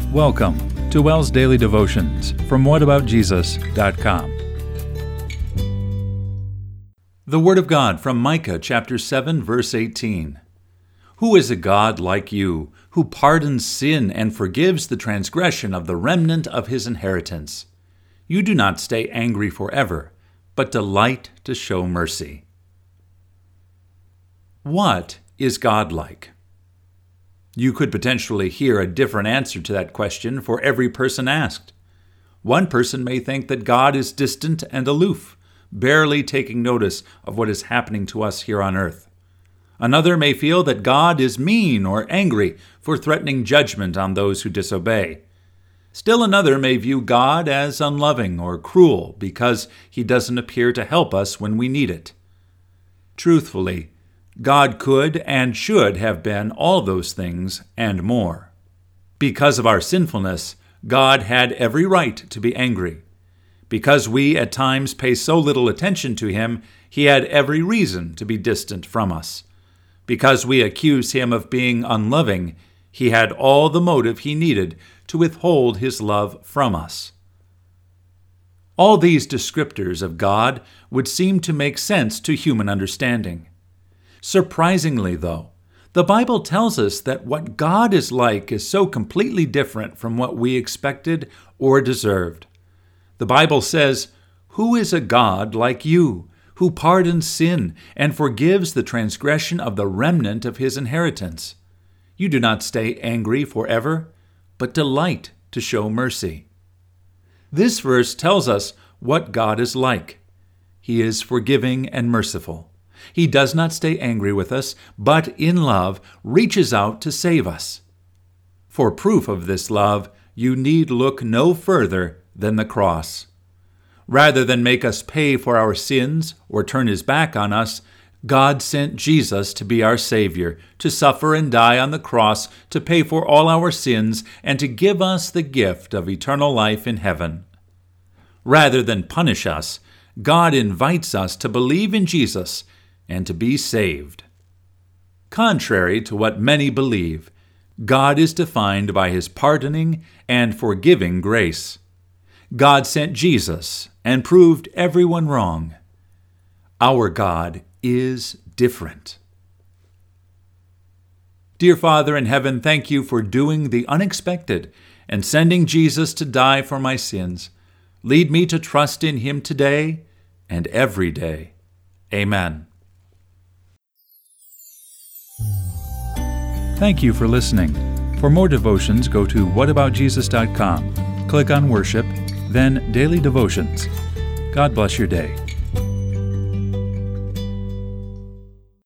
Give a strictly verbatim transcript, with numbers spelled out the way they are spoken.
Welcome to WELS Daily Devotions from what about jesus dot com. The Word of God from Micah chapter seven, verse eighteen. Who is a God like you, who pardons sin and forgives the transgression of the remnant of his inheritance? You do not stay angry forever, but delight to show mercy. What is God like? You could potentially hear a different answer to that question for every person asked. One person may think that God is distant and aloof, barely taking notice of what is happening to us here on earth. Another may feel that God is mean or angry for threatening judgment on those who disobey. Still another may view God as unloving or cruel because he doesn't appear to help us when we need it. Truthfully, God could and should have been all those things and more. Because of our sinfulness, God had every right to be angry. Because we at times pay so little attention to him, he had every reason to be distant from us. Because we accuse him of being unloving, he had all the motive he needed to withhold his love from us. All these descriptors of God would seem to make sense to human understanding. Surprisingly, though, the Bible tells us that what God is like is so completely different from what we expected or deserved. The Bible says, "Who is a God like you, who pardons sin and forgives the transgression of the remnant of his inheritance? You do not stay angry forever, but delight to show mercy." This verse tells us what God is like. He is forgiving and merciful. He does not stay angry with us, but in love reaches out to save us. For proof of this love, you need look no further than the cross. Rather than make us pay for our sins or turn his back on us, God sent Jesus to be our Savior, to suffer and die on the cross, to pay for all our sins, and to give us the gift of eternal life in heaven. Rather than punish us, God invites us to believe in Jesus and to be saved. Contrary to what many believe, God is defined by his pardoning and forgiving grace. God sent Jesus and proved everyone wrong. Our God is different. Dear Father in heaven, thank you for doing the unexpected and sending Jesus to die for my sins. Lead me to trust in him today and every day. Amen. Thank you for listening. For more devotions, go to what about jesus dot com. Click on Worship, then Daily Devotions. God bless your day.